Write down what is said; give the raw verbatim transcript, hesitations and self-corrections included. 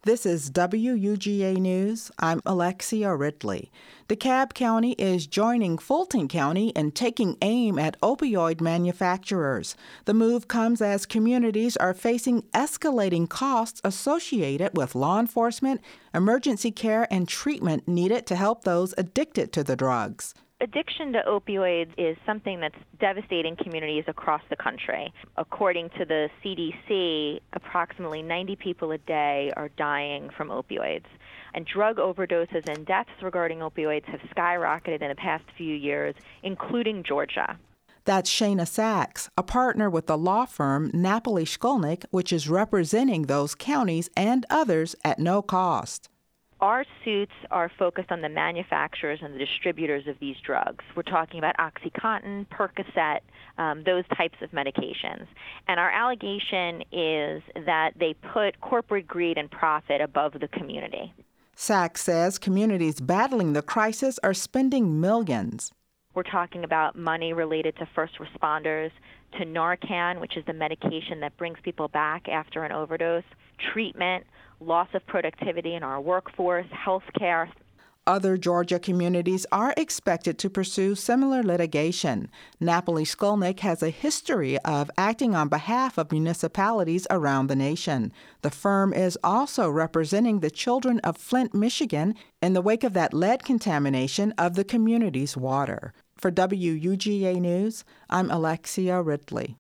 This is W U G A News. I'm Alexia Ridley. DeKalb County is joining Fulton County in taking aim at opioid manufacturers. The move comes as communities are facing escalating costs associated with law enforcement, emergency care, and treatment needed to help those addicted to the drugs. Addiction to opioids is something that's devastating communities across the country. According to the C D C, approximately ninety people a day are dying from opioids. And drug overdoses and deaths regarding opioids have skyrocketed in the past few years, including Georgia. That's Shana Sachs, a partner with the law firm Napoli Shkolnik, which is representing those counties and others at no cost. Our suits are focused on the manufacturers and the distributors of these drugs. We're talking about OxyContin, Percocet, um, those types of medications. And our allegation is that they put corporate greed and profit above the community. Sachs says communities battling the crisis are spending millions. We're talking about money related to first responders, to Narcan, which is the medication that brings people back after an overdose, treatment, loss of productivity in our workforce, health care. Other Georgia communities are expected to pursue similar litigation. Napoli Shkolnik has a history of acting on behalf of municipalities around the nation. The firm is also representing the children of Flint, Michigan, in the wake of that lead contamination of the community's water. For W U G A News, I'm Alexia Ridley.